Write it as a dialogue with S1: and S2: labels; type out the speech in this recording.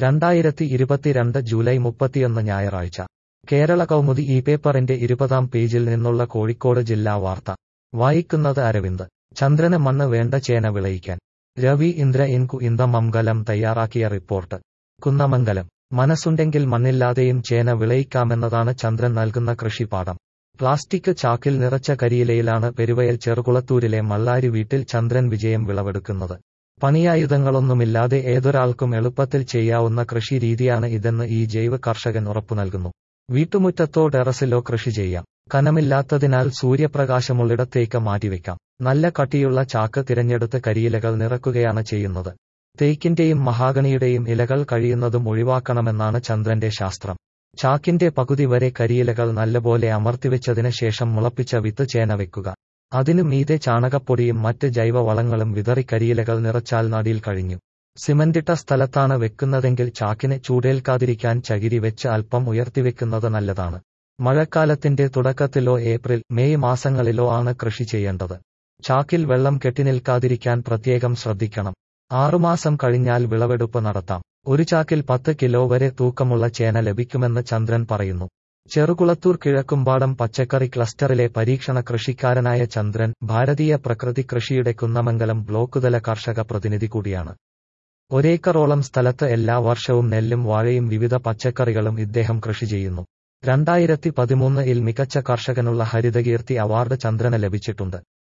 S1: 2022 July 31 ഞായറാഴ്ച കേരള കൗമുദി ഈ പേപ്പറിന്റെ 20-ാം പേജിൽ നിന്നുള്ള കോഴിക്കോട് ജില്ലാ വാർത്ത വായിക്കുന്നത് അരവിന്ദ്. ചന്ദ്രന് മണ്ണ് വേണ്ട ചേന വിളയിക്കാൻ. രവി ഇന്ദ്ര മംഗലം തയ്യാറാക്കിയ റിപ്പോർട്ട്. കുന്നമംഗലം. മനസ്സുണ്ടെങ്കിൽ മണ്ണില്ലാതെയും ചേന വിളയിക്കാമെന്നതാണ് ചന്ദ്രൻ നൽകുന്ന കൃഷിപാഠം. പ്ലാസ്റ്റിക് ചാക്കിൽ നിറച്ച കരിയിലയിലാണ് പെരുവയൽ ചെറുകുളത്തൂരിലെ മള്ളാരി വീട്ടിൽ ചന്ദ്രൻ വിജയം വിളവെടുക്കുന്നത്. പണിയായുധങ്ങളൊന്നുമില്ലാതെ ഏതൊരാൾക്കും എളുപ്പത്തിൽ ചെയ്യാവുന്ന കൃഷി രീതിയാണ് ഇതെന്ന് ഈ ജൈവ കർഷകൻ ഉറപ്പു നൽകുന്നു. വീട്ടുമുറ്റത്തോ ടെറസിലോ കൃഷി ചെയ്യാം. കനമില്ലാത്തതിനാൽ സൂര്യപ്രകാശമുള്ളിടത്തേക്ക് മാറ്റിവെക്കാം. നല്ല കട്ടിയുള്ള ചാക്ക് തിരഞ്ഞെടുത്ത് കരിയിലകൾ നിറക്കുകയാണ് ചെയ്യുന്നത്. തേക്കിന്റെയും മഹാഗണിയുടെയും ഇലകൾ കഴിയുന്നതും ഒഴിവാക്കണമെന്നാണ് ചന്ദ്രന്റെ ശാസ്ത്രം. ചാക്കിന്റെ പകുതി വരെ കരിയിലകൾ നല്ലപോലെ അമർത്തിവെച്ചതിന് ശേഷം മുളപ്പിച്ച വിത്ത് ചേന വെക്കുക. അതിനു മീതെ ചാണകപ്പൊടിയും മറ്റ് ജൈവ വളങ്ങളും വിതറി കരിയിലകൾ നിറച്ചാൽ നടീൽ കഴിഞ്ഞു. സിമന്റിട്ട സ്ഥലത്താണ് വെക്കുന്നതെങ്കിൽ ചാക്കിന് ചൂടേൽക്കാതിരിക്കാൻ ചകിരി വെച്ച് അല്പം ഉയർത്തിവെക്കുന്നത് നല്ലതാണ്. മഴക്കാലത്തിന്റെ തുടക്കത്തിലോ ഏപ്രിൽ മെയ് മാസങ്ങളിലോ ആണ് കൃഷി ചെയ്യേണ്ടത്. ചാക്കിൽ വെള്ളം കെട്ടിനിൽക്കാതിരിക്കാൻ പ്രത്യേകം ശ്രദ്ധിക്കണം. 6 മാസം കഴിഞ്ഞാൽ വിളവെടുപ്പ് നടത്താം. ഒരു ചാക്കിൽ 10 കിലോ വരെ തൂക്കമുള്ള ചേന ലഭിക്കുമെന്ന് ചന്ദ്രൻ പറയുന്നു. ചെറുകുളത്തൂർ കിഴക്കുംപാടം പച്ചക്കറി ക്ലസ്റ്ററിലെ പരീക്ഷണ കൃഷിക്കാരനായ ചന്ദ്രൻ ഭാരതീയ പ്രകൃതി കൃഷിയുടെ കുന്നമംഗലം ബ്ലോക്കുതല കർഷക പ്രതിനിധി കൂടിയാണ്. ഒരേക്കറോളം സ്ഥലത്ത് എല്ലാ വർഷവും നെല്ലും വാഴയും വിവിധ പച്ചക്കറികളും ഇദ്ദേഹം കൃഷി ചെയ്യുന്നു. 2013 മികച്ച കർഷകനുള്ള ഹരിതകീർത്തി അവാർഡ് ചന്ദ്രന് ലഭിച്ചിട്ടുണ്ട്.